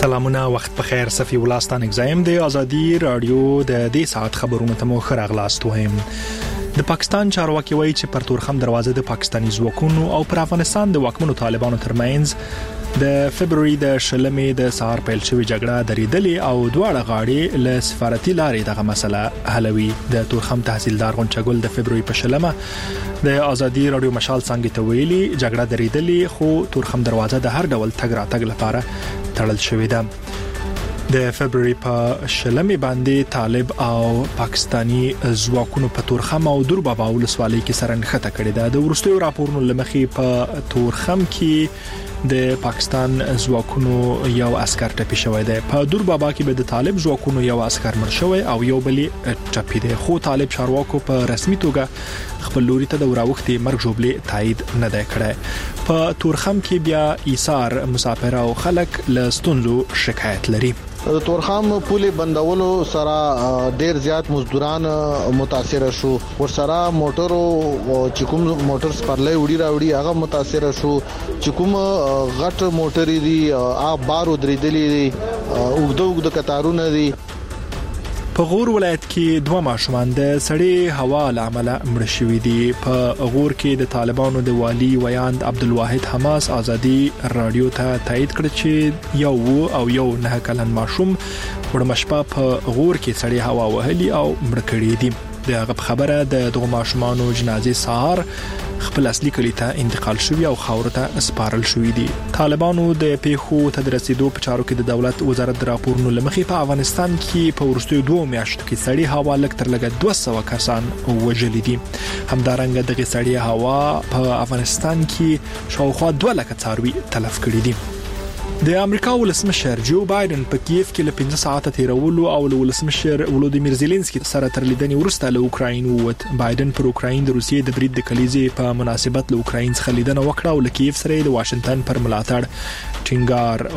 سلامونه، وخت بخیر. صفی ولستان اگزایم د ازادي رادیو د دې ساعت خبرونه ته مو خراغلاست وهم. د پاکستان چارواکي وایي چې پر تورخم دروازه د پاکستاني ځواکونو او پر افغانستان د واکمنو طالبانو ترمنځ د فبرवरी د شلمې د سهار پیل شوې جګړه درېدلې او دواړه غاړې له سفارتي لارې دغه مسله حلوي. د تورخم تحصیلدار غونچګل د فبرवरी په شلمه د ازادي رادیو مشال څنګه ته ویلي جګړه درېدلې خو تورخم دروازه د هر ډول تګ راتګ لپاره تړل شوې ده. د فبرवरी په شلمې باندې طالب او پاکستانی ځواکونو په تورخم او دربابا ولسوالۍ کې سرنخته کړې ده. د ورستیو راپورونو لمخې په تورخم کې د پاکستان ځواکونو یو عسكر ټپي شوی دی. په دربابا کې به د طالب ځواکونو یو عسكر مړ شوی او یو بلی ټپي دی. خو طالب چارواکو په رسمي توګه خپل لوري ته د وراوختي مرګ جوړلې تایید نه دی کړی. په تورخم کې بیا ایثار مسافر او خلک له ستونزو شکایت لري. د تورخم پولې بندولو سره ډیر زیات مزدوران متاثر شو. ورسره موټرو چې کوم موټر سپرلې وړي راوړي هغه متاثر شو. چې کوم غټ موټرې دي بارو درېدلې دي اوږد قطارونه دي. په غور ولایت کې دوه ماشومان د سړې هوا لامل مړ شوي دي. په غور کې د طالبانو د والی ویاند عبدالواحد حماس ازادي رادیو ته تایید کړ چې یو 9 کلن ماشوم ورمشپا په غور کې سړې هوا وهلي او مړ کړي دي. دغه خبره د دغه ماشومانو جنازې سهار خپل اصلي کلی ته انتقال شوی او خاور ته سپارل شوی دي. طالبانو د پیښو تدریسیدو په چارو کې د دولت وزارت راپورونو لمخې په افغانستان کې په ورستیو 2 میاشتو کې سړې هوا لږ تر لږه 200 کسان وژلي دي. همدارنګه دغه سړې هوا په افغانستان کې شاوخوا 2 لک څاروي تلف کړي دي. د امریکا ولسمشر جو بایدن په کیف کې له 15 ساعته تیرولو او ولسمشر ولودیمیر زيلنسکي سره تر لیدنې وروسته له اوکراین ووت. بایدن پر اوکراین د روسیې د برید د کلیزې په مناسبت له اوکراین څخه لیدنه وکړه او له کیف سره د واشنگټن پر ملاتړ ټینګار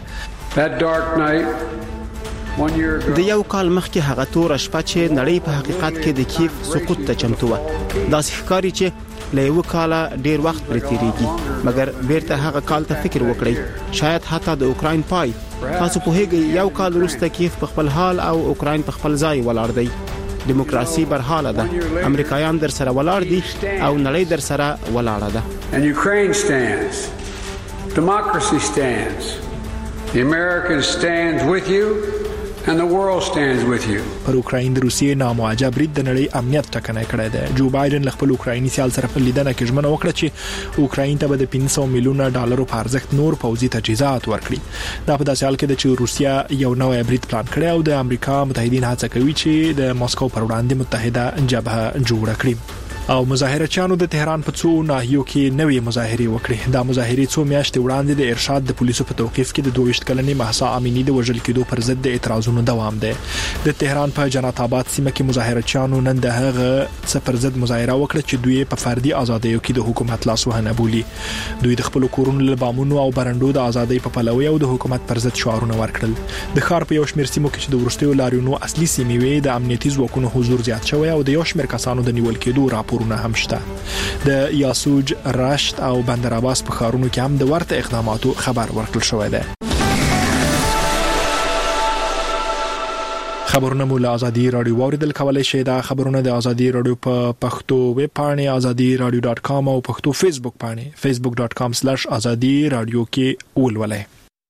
وکړ. د یو کال مخکې هغه تور شپه چې نړۍ په حقیقت کې د کیف سقوط ته چمتو و. دا ښکاري چې له یو کال ډیر وخت پرې تیریږي مګر بیرته هغه کال ته فکر وکړئ. شاید حتی د اوکراین پای. تاسو په هغه یو کال وروسته کیف په خپل حال او اوکراین په خپل ځای ولاړ دی. دیموکراسي برحاله ده. امریکایان در سره ولاړ دي او نړۍ در سره ولاړه ده. And Ukraine stands. Democracy stands. The Americans stands with you. And the world stands with you. پر اوکراین د روسیې نامعجب برید د نړۍ امنیت ټکنی کړی دی. جو بایدن خپل اوکرایني سیال سره په لیدنه کې ژمنه وکړه چې اوکراین ته به د 500 میلیونه ډالرو په ارزښت نور پوځي تجهیزات ورکړي. دا په داسې حال کې ده چې روسیا یو نوې برید پلان کړی او د امریکا متحدین هڅه کوي چې د ماسکو پر وړاندې متحده جبهه جوړه کړي. او مظاهرچیانو د تهران په څو ناحیو کې نوې مظاهرې وکړې. دا مظاهرې څو میاشتې وړاندې د ارشاد د پولیسو په توقیف کې د 22 کلنې مهسا امینی د وژل کېدو پر ضد د اعتراضونو دوام دی. د تهران په جنات آباد سیمه کې مظاهرچیانو نن د هغه څه پر ضد مظاهره وکړه چې دوی په فردي ازادیو کې د حکومت لاسوهنه بولي. دوی د خپل کورونو له بامونو او برندو د ازادۍ په پلوي او د حکومت پر ضد شعارونه ورکړل. د ښار په یو شمېر سیمو کې چې د ورستیو لاریونو اصلي سیمې وي د امنیتي ځواکونو حضور زیات شوی او د یو شمېر کسانو د نیول کېدو راپورونه هم شته. د یاسوج، رشت او بندر عباس په ښارونو کې هم د ورته اقداماتو خبر ورکړل شوی دی. خبرونه مو له ازادي رادیو اوریدل کولای شئ. دا خبرونه د ازادي رادیو په پښتو ویب پاڼه azadiradio.com او پښتو فیسبوک پاڼه facebook.com/azadi radio کې ولولئ.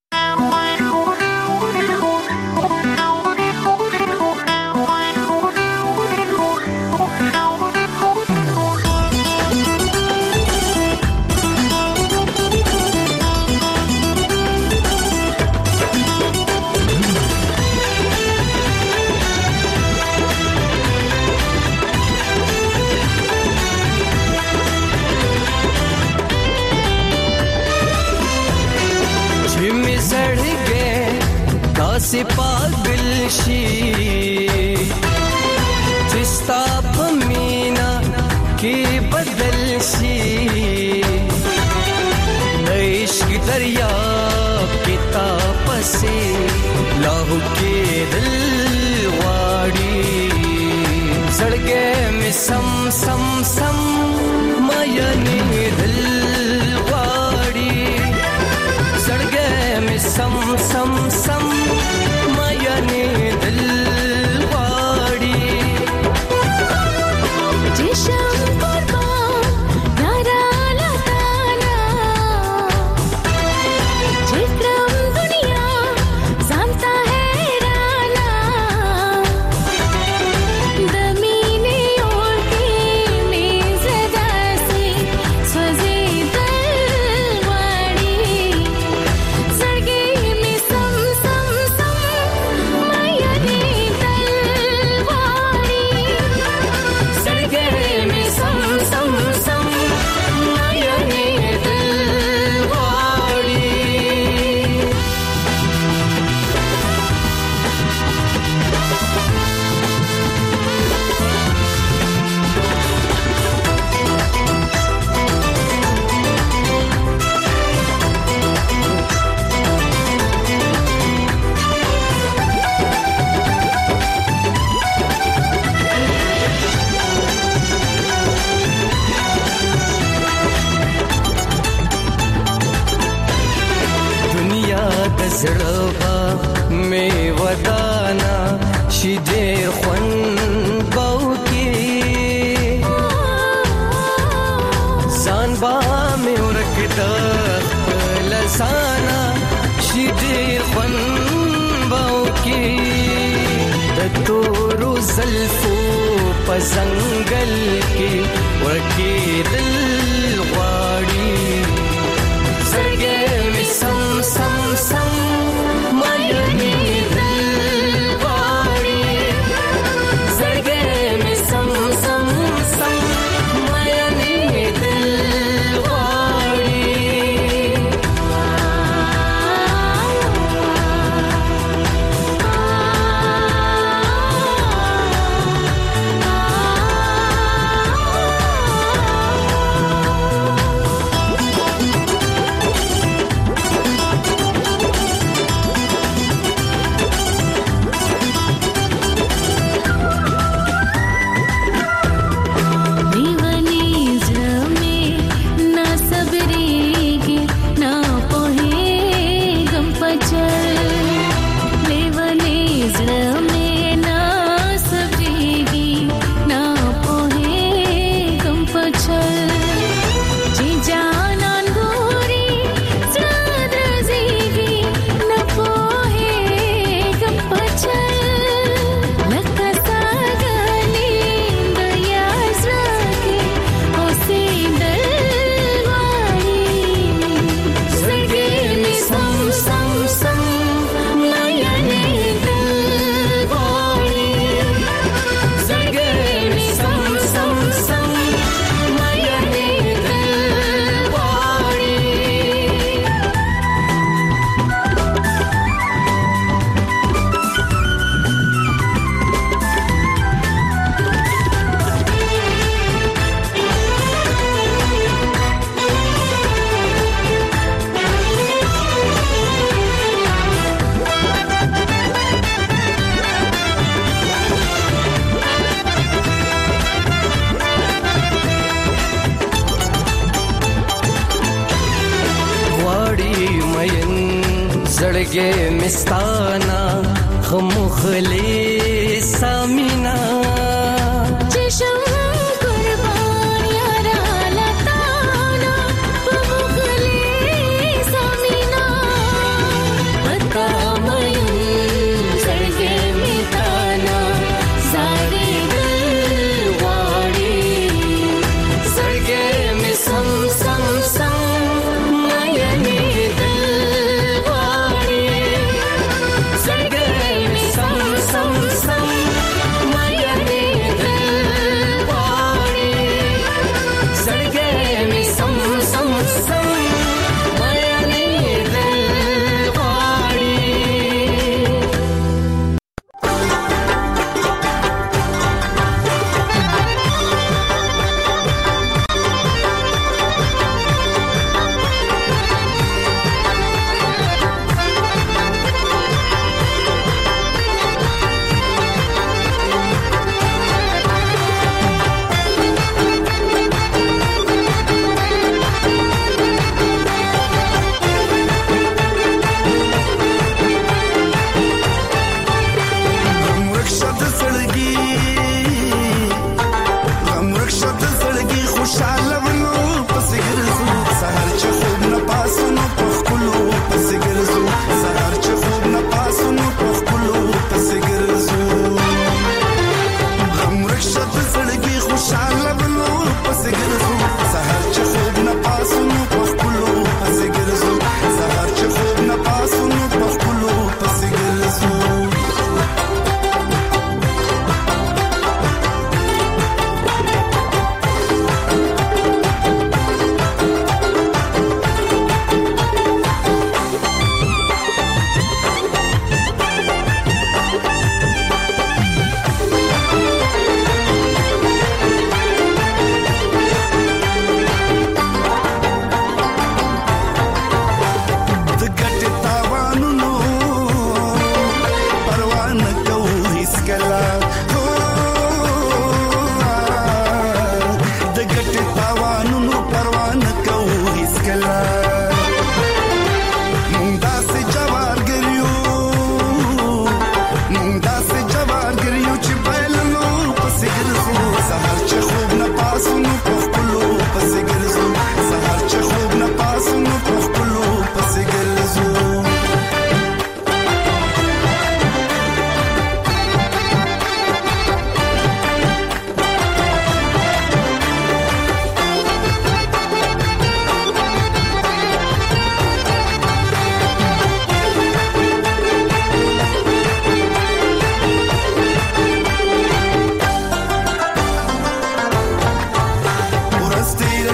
से पागल शी जिस्ता पमीना के बदल शी इश्क दरिया पिता पसे लाहू के दिल वाड़ी सड़गे में सम सम सम मयने दिल वाड़ी सड़गे में सम सम सम सम मयने दिल वाड़ी जिशम कुर्बान यारा लताना जिक्रम दुनिया जानता है राना दमीने और के मेज़दा से स्वज़े दलवाड़ी सरगे में सम सम सम मयने दलवाड़ी सरगे में सम सम सम मयने दलवाड़ी दुनिया दज़ड़बा में वदाना शिदेर ख़ुन बाउकी जानबा में उरकदा लसाना शिदेर ख़ुन बाउकी दतोरो ज़ल्फ़ो पज़ंगल के उरके दिल वाड़ी सरगे में सम सम सम मयने दिलवाड़ी सरगे में सम सम सम मयने दिलवाड़ी जड़गे मिस्ताना खमुखले सामिना जिशम कुर्बान यारा लताना खमुखले सामिना पता मयूं जड़गे मिताना सारे दिलवाड़ी जड़गे में सम सम सम मयने सरगे में सम सम सम मयने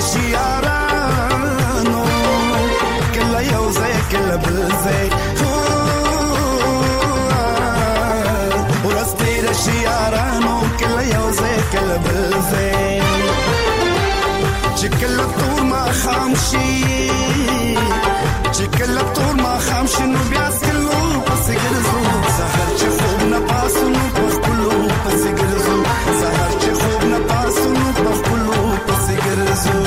شيارانو كلا يوزي كلا بلزي ورستير شيارانو كلا يوزي كلا بلزي كلا طول ما خامشي كلا طول ما خامشي نو بياس كلو بس يجرزو سهر خوبنا باسو نو بخلو بس يجرزو سهر خوبنا باسو نو بخلو بس يجرزو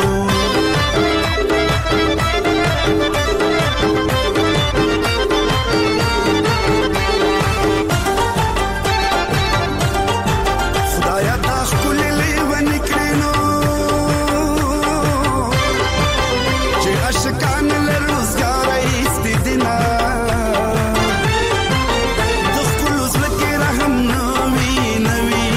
خدایا دا خپل لیوان کړنو چې اشکان لروزګار ایستدینا د خپل زلکه رحم نوي نوي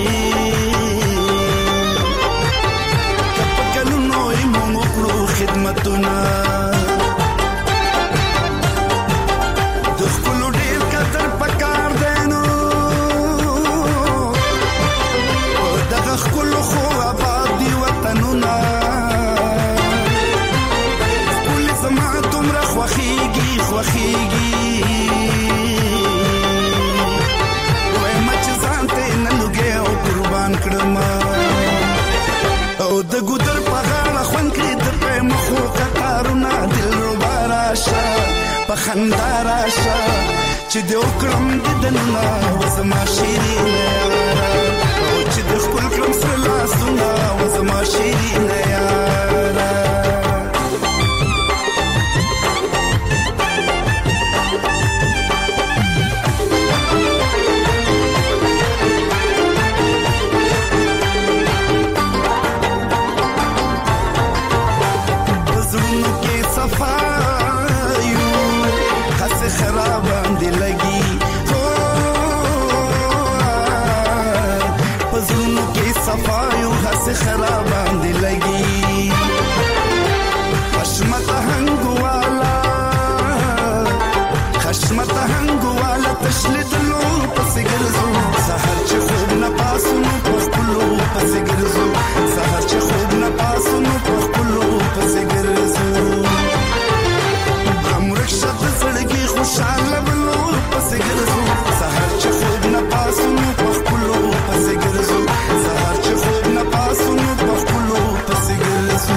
کپکلو نوې مونږ کړو خدمتونه د خپل ډیر قدر پکار دینو دغه خپل خو آباد دی وطنونه کل زما تمره خوخیږي وای مچ ځانته ننګه او قربان کړم او د ګودر په غاړه خون کې د پرم خو قطارونه دل ربا راشه په خندا راشه چې د وکړم د دنیا وسما شیرینه او چې د خپل کلم سره لاسونه وسما شیرینه یاره خراب اندی لگی پزلونو کې صفایو حس خراب اندی لگی خشمت هنگوالا تشلید لو پس گرزو سهر چه خوب نپاسو نو پخپلو پس گرزو سهر چه خوب نپاسو نو پخپلو پس گرزو رخصت زړګي خوشاله بلو پس ګرځو سهار چې خوب نه پاسو نو پخپلو پس ګرځو سهار چې خوب نه پاسو نو پخپلو پس ګرځو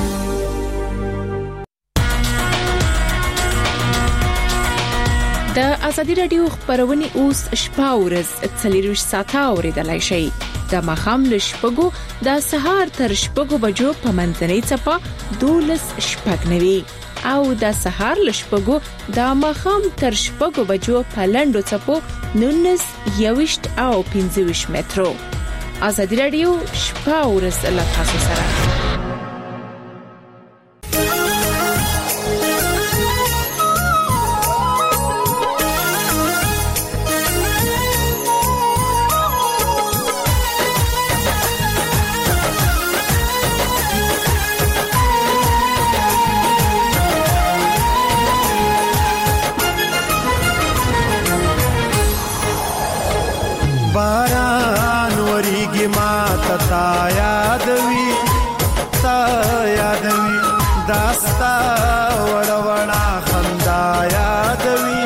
د ازادي رادیو خبرونه اوس شپاورز 24 ساعته اوریدلای شي د مخام لشپګو د سهار تر شپګو بجو په منځنۍ چپا 12 شپګنوي او د سهار لشپګو د مخام تر شپګو بجو په لندو چپو 19 یوشت او 15 مترو ازادي رادیو شپاورز له تاسو سره باران وریږي ما تا یادوي داستا وړوړا خندا یادوي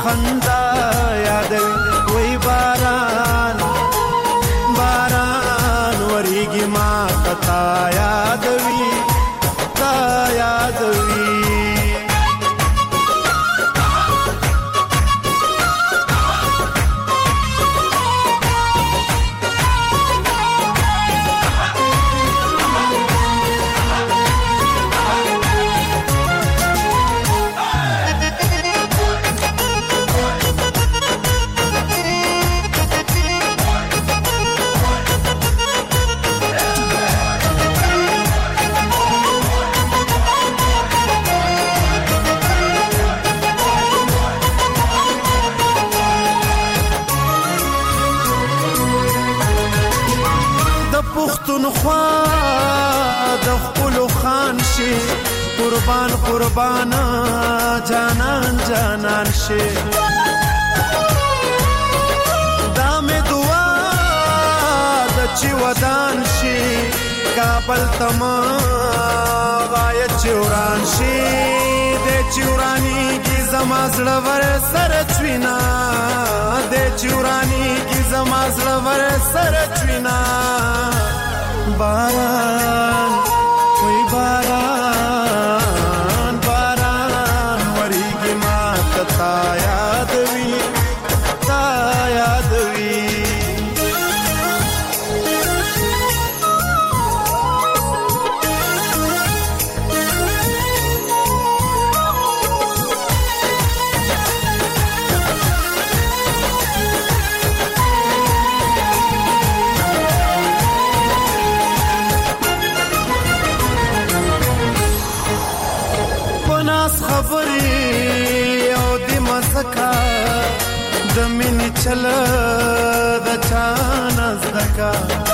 وای باران وریږي ما تا یادوي پښتونخوا د خپل خان شي قربان جانان شي دا مې دعا د چې ودان شي کابل تما غایت چوران شي د چورانی کی زما زړه ور سره چوینا د چورانی کی زما زړه ور سره چوینا باران وی باران باران وریږي ما تا یاد وی تا یاد وی د مینې چل د چانس دکا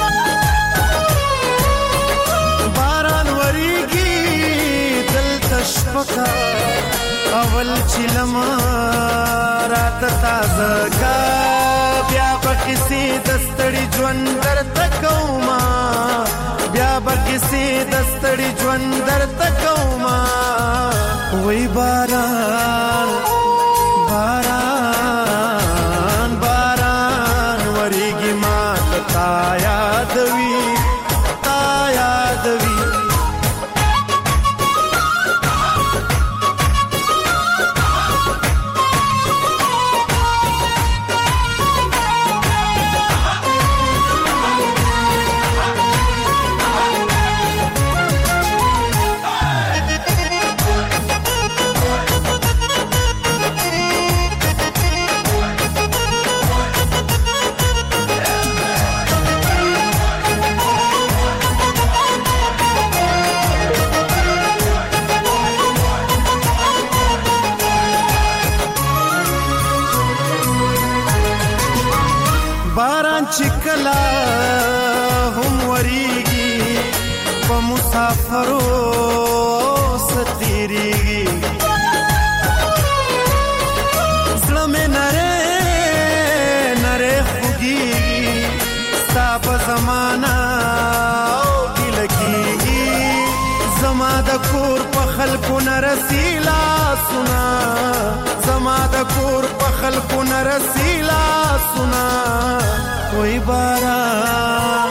باران وریږي دلته شپکا اول چلم رات تازه کا بیا بکسی دستړي ژوند درته کوما بیا بکسی دستړي ژوند درته کوما وای باران باران باران وریږي ما تا یاد وی تا یاد وی چکلا هم وریږي په مسافرو ستیریږي زړه مې نره نره خوږیږي ستا په زمانه او ګیله کېږي زما د کور په خلکو نه رسي لاسونه زما د کور په خلکو نه رسي لاسونه وای باران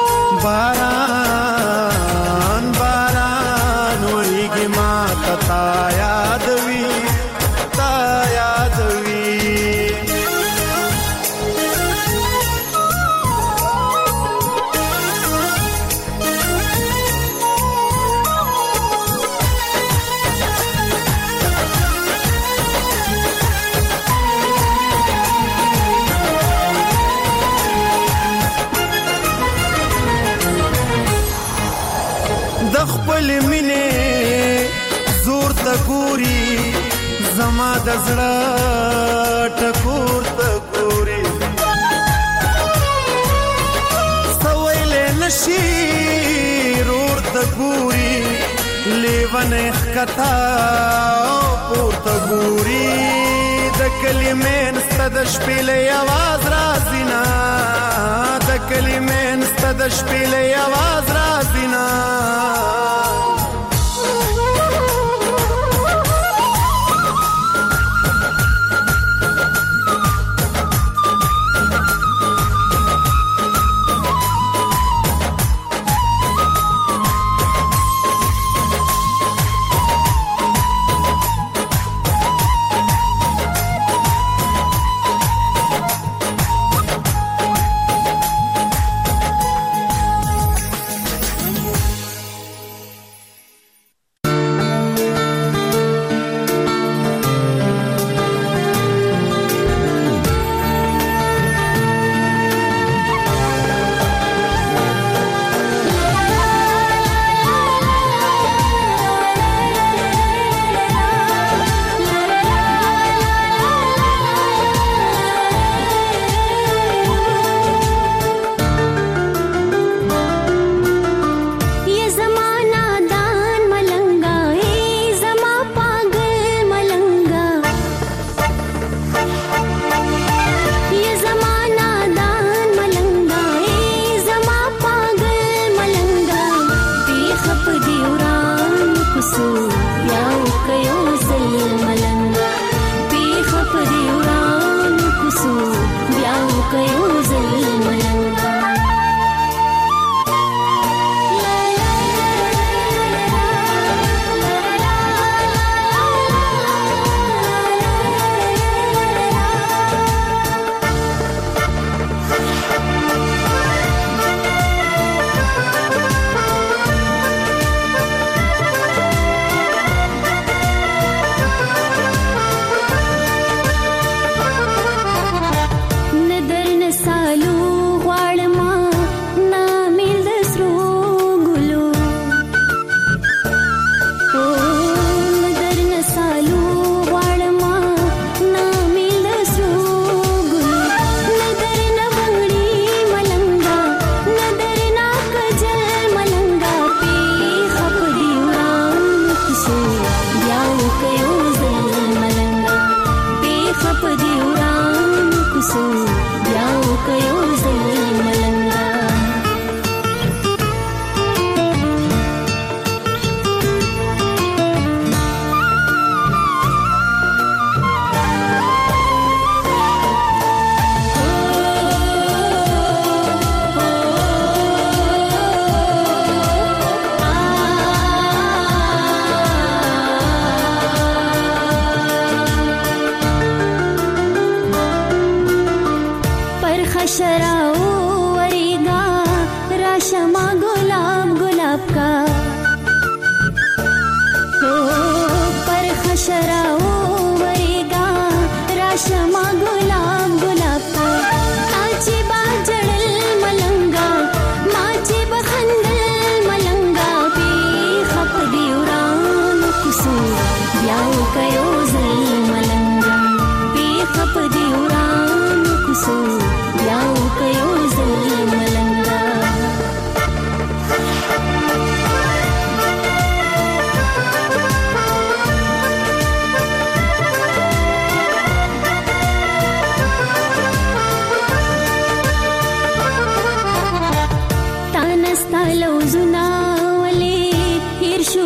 باران باران وریږي ما تا یاد وی تا یاد وی خپل مینه زور ته ګوري زما د زړه ټکور ته ګوري سویل نشي رور ته ګوري لیونه خطا پور ته ګوري د کلمې ست د شپېلې आवाज رازینا د کلمې ست د شپېلې आवाज رازینا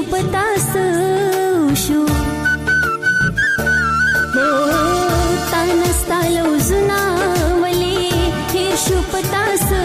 पता सो तानस्तालो जुना वले हे शुपता सो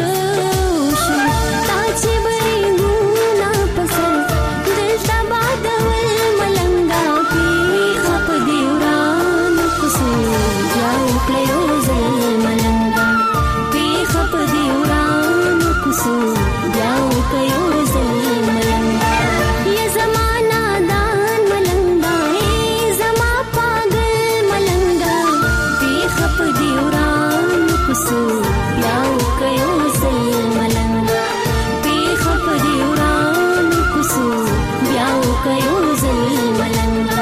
ताचे बरे गुना पसर दिल तबादवल मलंगा के खप देवरान कुसो जाओ क्लयो जल मलंगा पे खप देवरान कुसो जाओ कयो जल मलंगा ये जमाना दान मलंगा ए जमा पागल मलंगा पे खप देवरान कुसो जाओ कयो जल मलंगा पे खप देवरान कुसो जाओ कयो जल मलंगा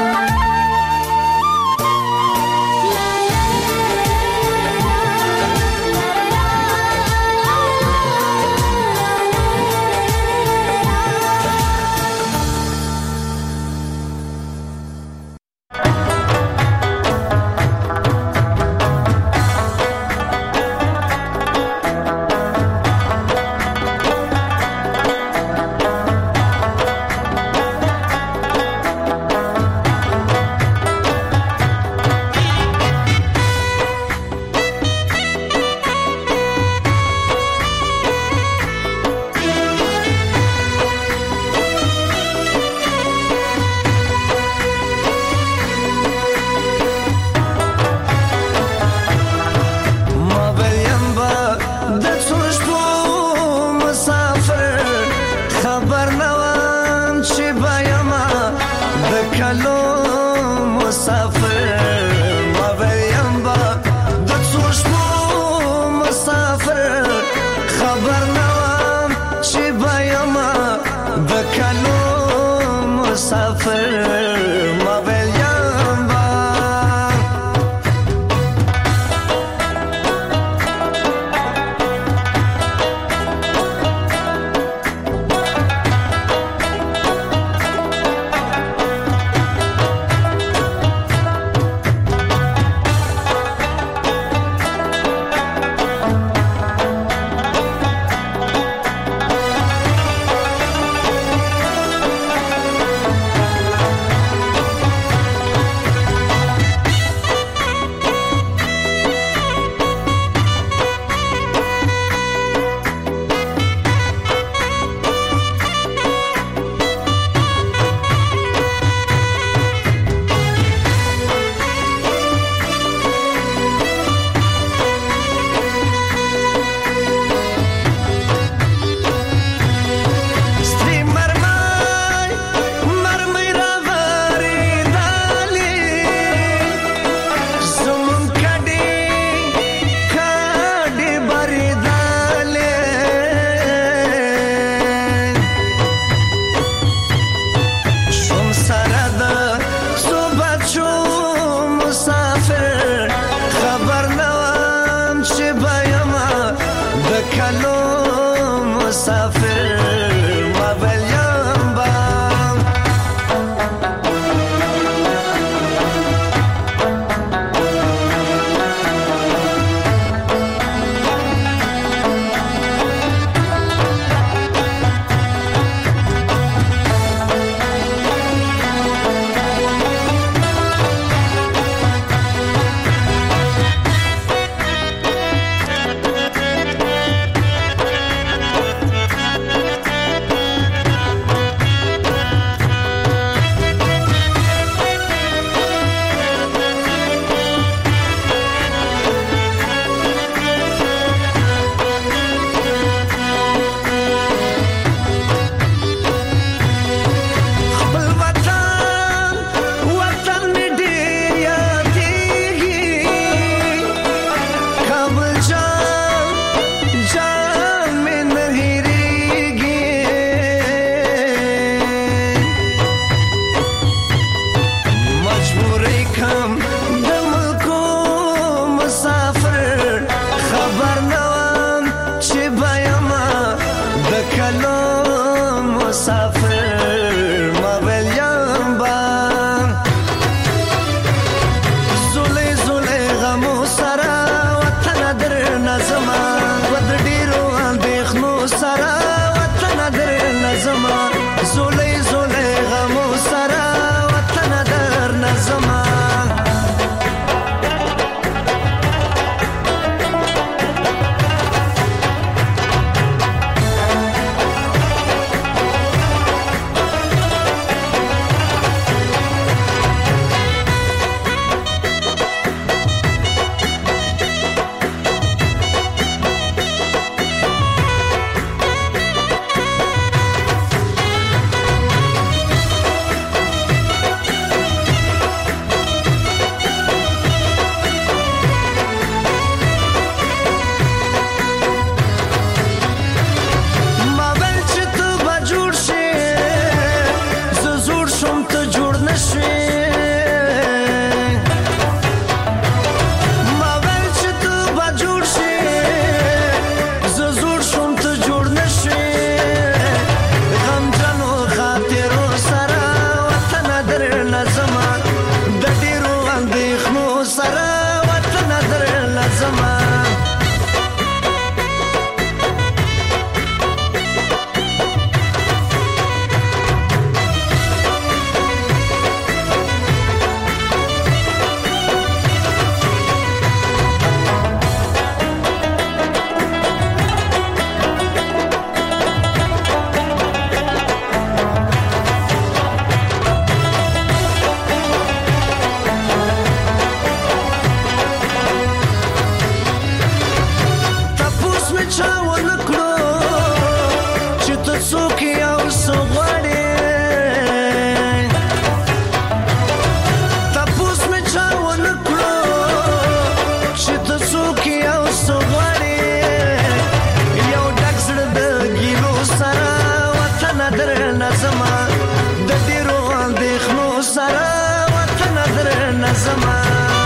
لازما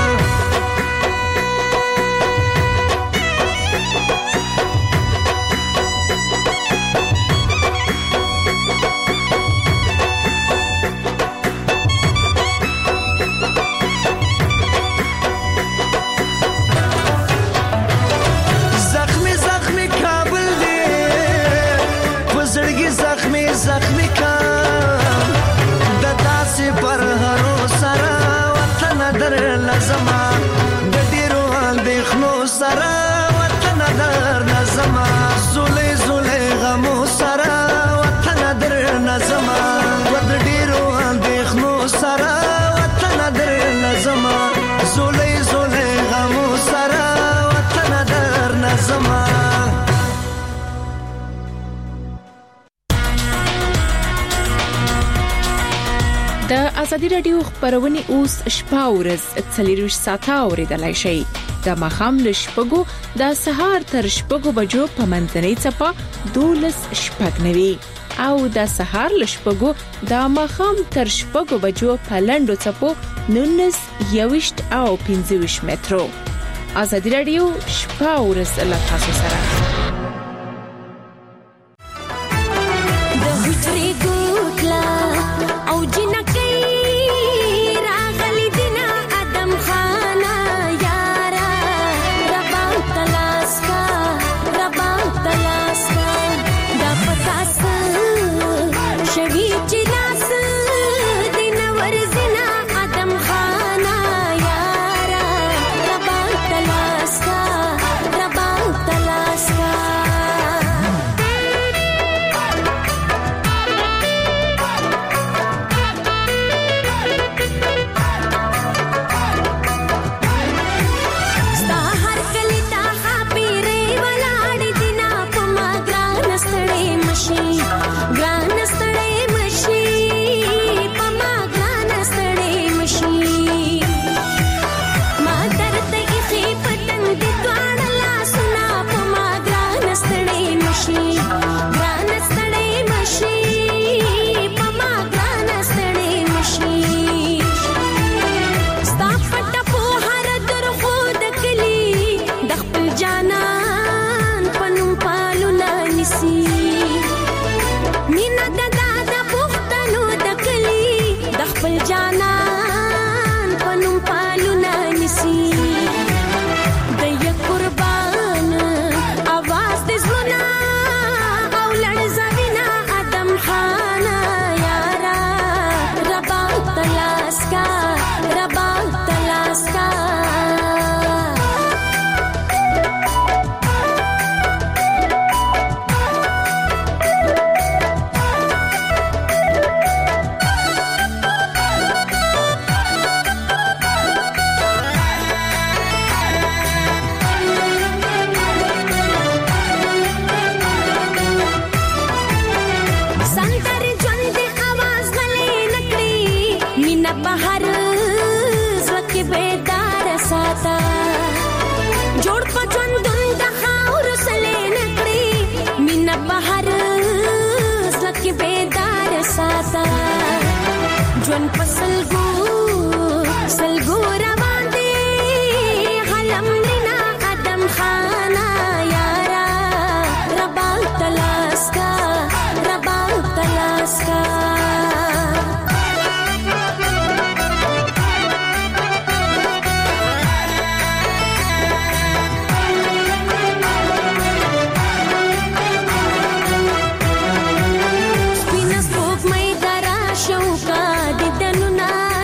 زخمی کام د داسې پر هرو سره وطن در لازما د ډیرو اندېښنو سره وطن در لازما زولې زولې غمو سره وطن در لازما د ډیرو اندېښنو سره وطن در لازما زولې زولې غمو سره وطن در لازما د ازادي رادیو خبرونه اوس شپه ورځ 24 ساعته اوریدلای شئ د مخام لشپګو د سهار تر شپګو بجو په منځنۍ چپه 12 شپګنوي او د سهار لشپګو د مخام تر شپګو بجو په لندو چپو 19 21 او 25 مترو ازادي رادیو شپه ورځ له تاسو سره د هټري ګوتلا او جنکې راغلي دینا ادم خانا یارا ربا تلاسکا دا پتاس شوی چلاس دین ورزنا ادم خانا یارا ربا تلاسکا ژوند سلګو روان دي حلم لینا ادم خانا یارا ربا تلاسکا سپینس پوک مې درا شوکا د دنونا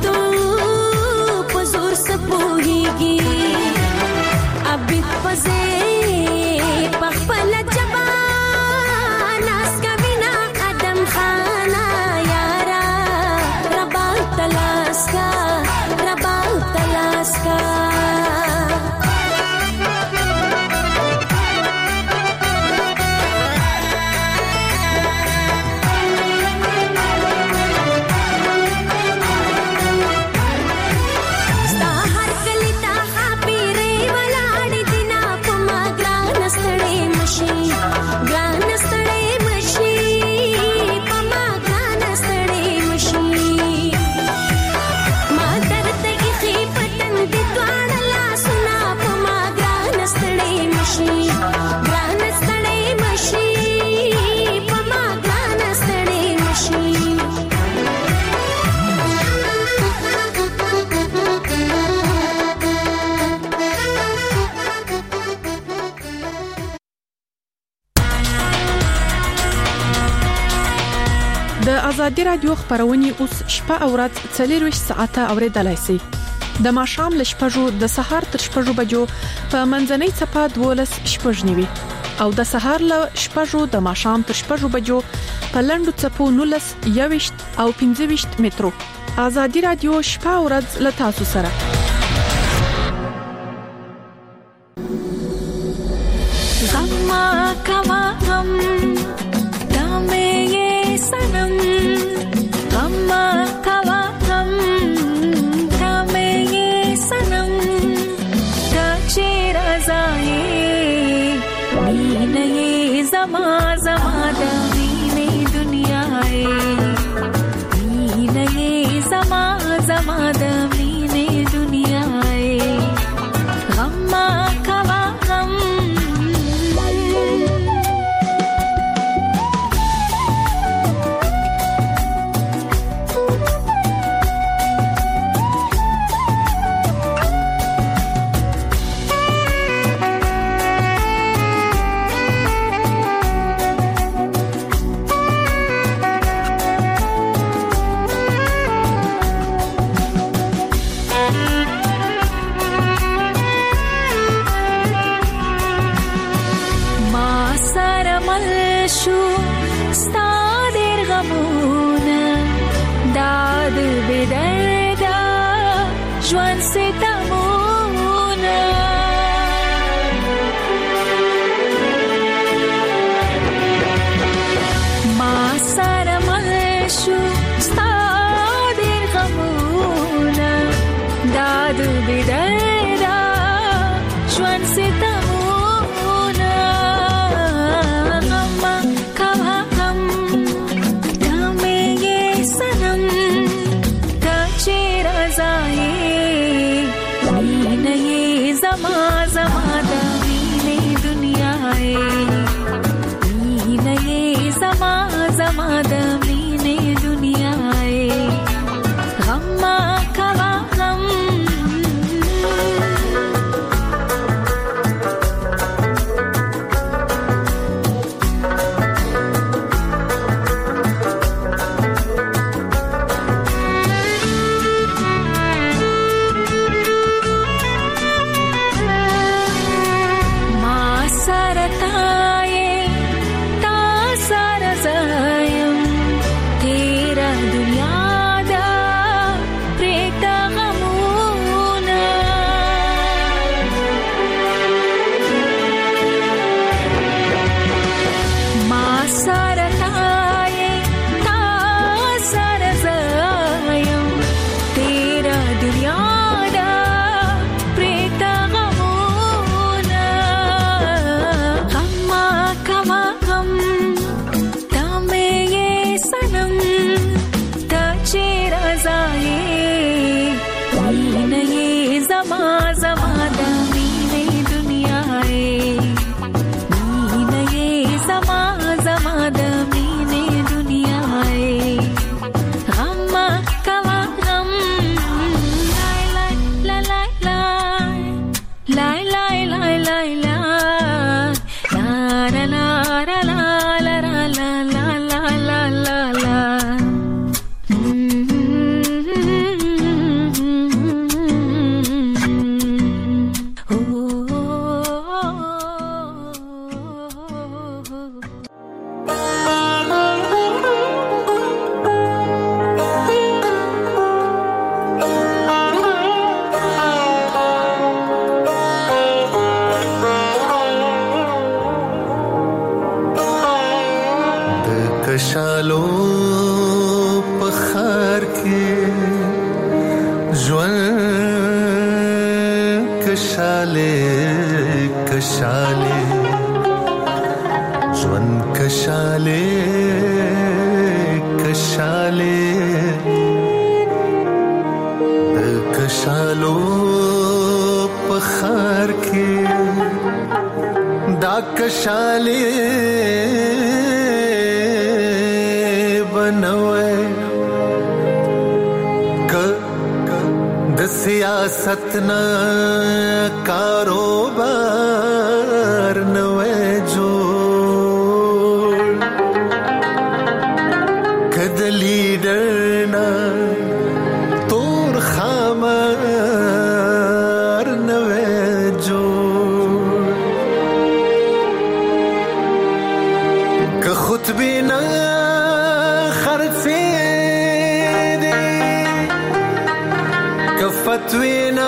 پښتو په زور سپوهيږي ابي پزې په خپل جبا ناس کوينا ادم خانا یارا ربا تلاسکا د ازادي رادیو خبرونه اوس شپه او ورځ 24 ساعته اوریدلای شئ د ماښام ل شپږو د سهار تر شپږو بجو په منځنۍ چپه 12 شپږنیوي او د سهار ل شپږو د ماښام تر شپږو بجو په لندو چپو 19 21 او 25 مترو ازادي رادیو شپه او ورځ ل تاسو سره غما کما غم دامه سنم غما کوا غم دامه سنم دچې رضای مینې زما زما د مینې دنیا مینې زما زما د مینې دنیا غما کوا غم کشاله کشاله ژوند کشاله کشاله د کشالو په خار کې دا کشاله بنوي د سیاست نه کاروبار نوې جوړ کد لیډر نه تور خامار نوې جوړ که خطبه نه فتوینا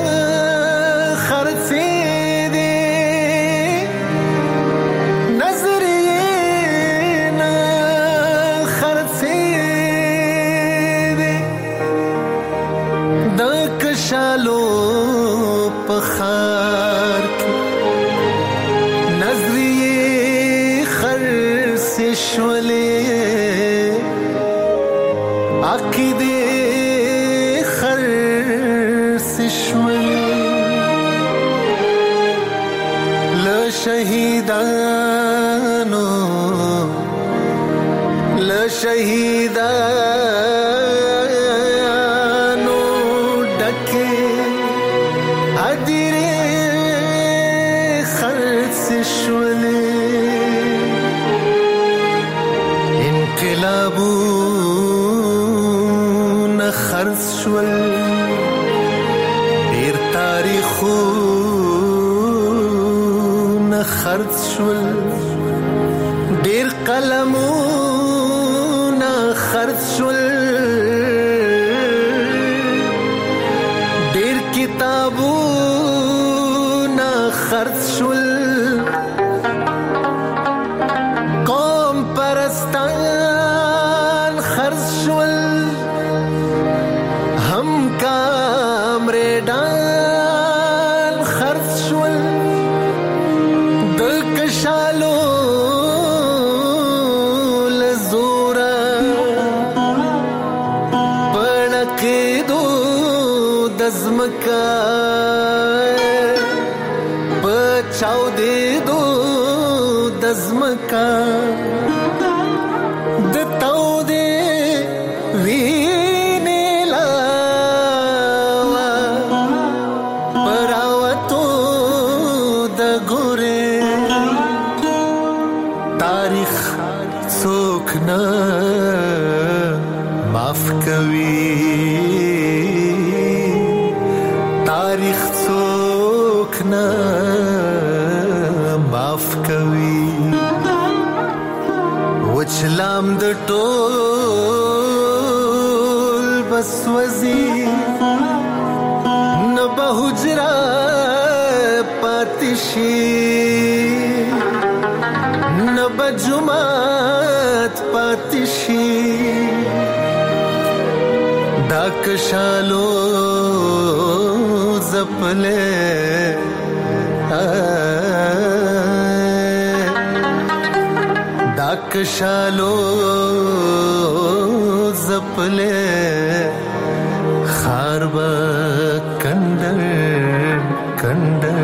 خرڅې دي نظریه نه خرڅې دي د کشالو په خار کې نظریه خرڅې شولې عقیده شهیدانو لشهیدانو ډکه ادیره خرڅ شولې انقلابونه خرڅ شول ډیر تاریخو خرڅ شول ډیر قلمونه خرڅ شول ډیر کتابونه خرڅ شول قوم پرستان خرڅ شول هم کامریدان خرڅ شول دزمکا بچاو دې دو دزمکا دتاو دې وینې لاوا پراوتو د ګورې تاریخ څوک نه معاف کوي تاریخ څوک نه معاف کوي وچلام د ټول بس وزي نه به حجره پاتې شي نه به جومات پاتې شي دا کشالو زپلے دا کشالو زپلے خار با کندر کندر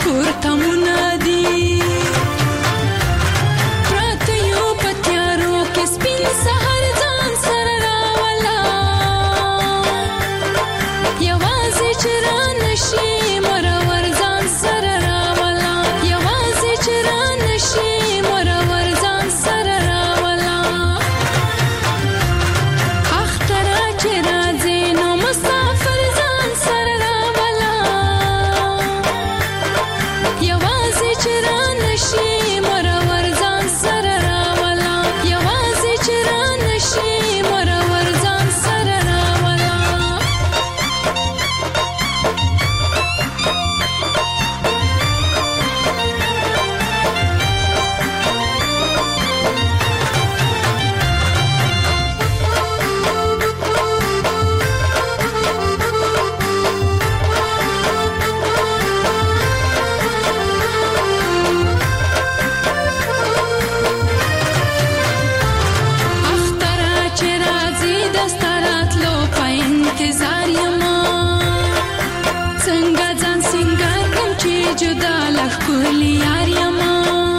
پورته منادي پراته یو په تیارو کې سپین سحر ځان سره راولا یوازې چې رانشي مرور ځان سره راولا یوازې چې رانشي مرور ځان سره راولا اختره چې راځي نو مسافر ځان سره راولا یوازې چې رانشي مرور ځان سره راولا یوازې چې رانشي مرور ځان سره راولا اختره چې راځي د ستراتلو په انتظار یما څنګه ځان سینګار کړم چې جدا له ښکلي یار یما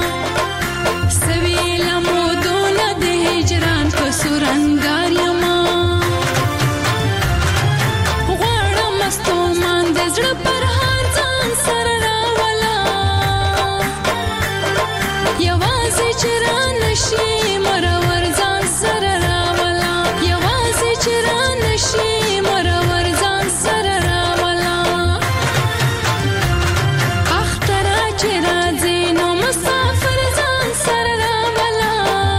سوي لمودونه د هجران په سورنګار یما غواړم ستومان د زړه پر هر ځان سره راولا یوازې چې رانشي مرور ځان سره راولا یوازې چې رانشي مرور ځان سره راولا اختره چې راځي نو مسافر ځان سره راولا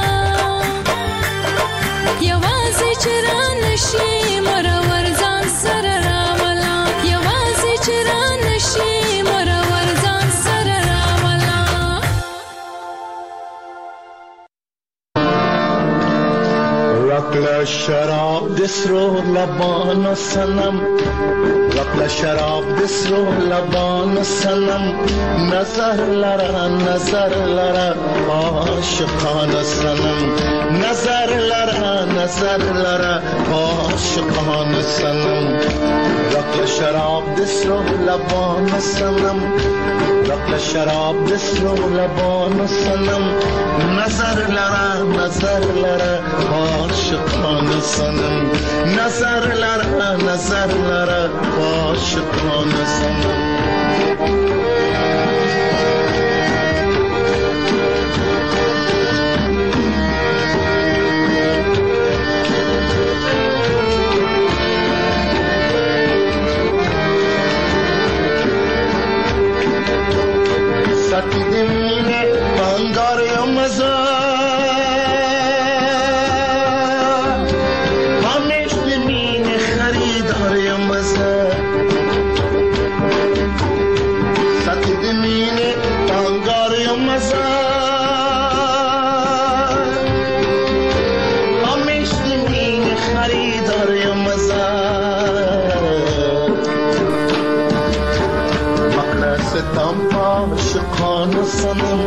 یوازې چې رانشي مرور ځان سره راولا یوازې چې رانشي مرور ځان سره راولا رکل شراب دسرو لبان سنم رکل شراب دسرو لبان سنم نظر لرا عاشقان سنم نظر لرا عاشقان سنم رکل شراب دسرو لبان سنم رکل شراب دسرو لبان سنم نظر لرا عاشقان سنم نظر لرا عاشقان سنم ساتی دمینه بانگار یا مزا همیش دمینه خریدار یا مزا ساتی دمینه بانگار یا مزا همیش دمینه خریدار یا مزا ستم عاشقان سنم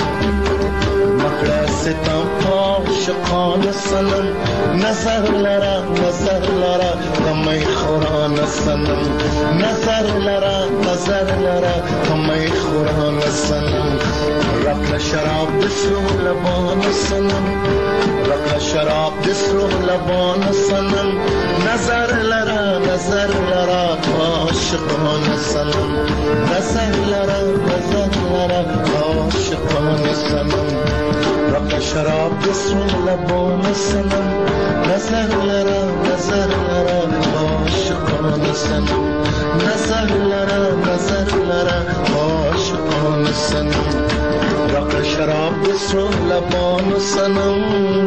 مکړه ستم عاشقان سنم نظر لرا کمی خوران سنم نظر لرا کمی خوران سنم رکل شراب دسرو لبان سنم رکل شراب دسرو لبان سنم نظر لرا عاشقان سنم نظر لرا عاشقان سنم رکل شراب دسرو لبان سنم نظر لرا عاشقان سنم نظر لرا عاشقان سنم رکل شراب دسرو لبان سنم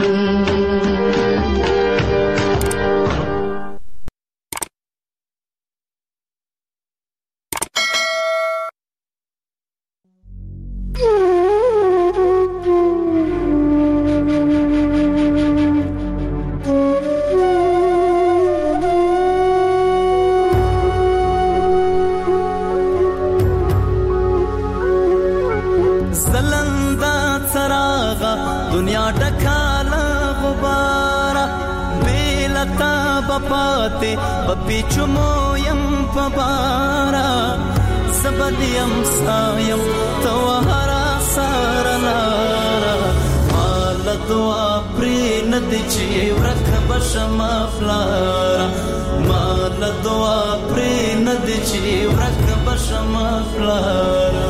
دنیا ډکاله غباره بیلتا بپاته پپیچمو یم پبارا سب بدیم سایم تو هر سارلارا مال دعا پری ندی چی ورک بشم فلارا مال دعا پری ندی چی ورک بشم فلارا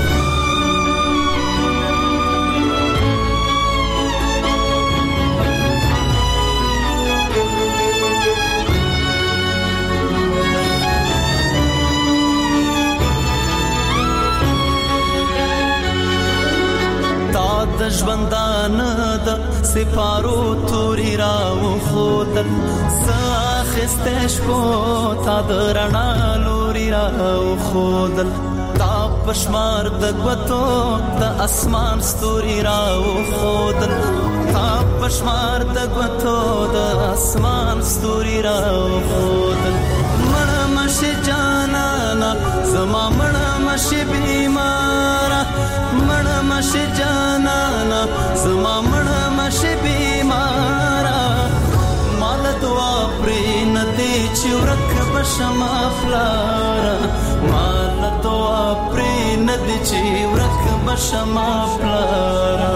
د ژوندان د سپارو توري راو خودل ساخسته شپو تا د رڼا لوري راو خودل تا پشمار د غوتو د اسمان ستوري راو خودل تا پشمار د غوتو د اسمان ستوري راو خودل مړ مش جانانا زما مړ مش بیمارا مړ مش جانانا زما مړ مش بیمارا مال دعا پرې ندی چې ورک بشم فلارا مال دعا پرې ندی چې ورک بشم فلارا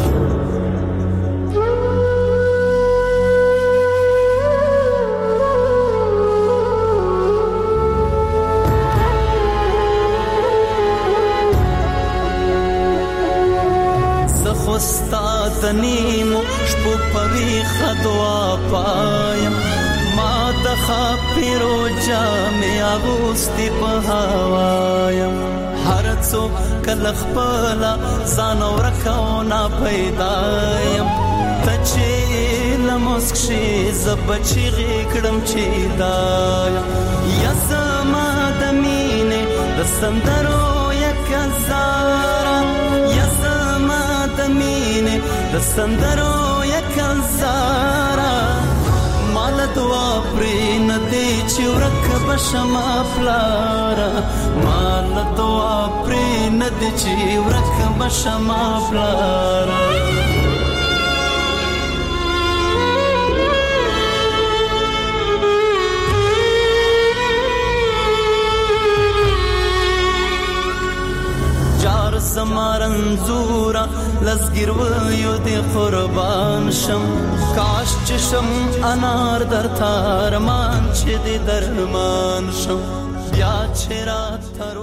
استاد نیمو شپو پوی خدوا پایم ما د خاپیرو جامې اغوستي په هوایم هر څو کله خپل ځان ورکو نه پیدایم ته چې لمسک شي زبچې غکړم چې دایم یا زما د مینې د سندرو یک زارا یا د مینې د سندرو یک زارا مال دعا پرې ندی چې ورک بشم فلارا مال دعا پرې ندی چې ورک بشم فلارا زمارنزورا لزګرویو دې قربان شم کاش چې شم انار در تارمان چې دې درمان شم بیا چې رات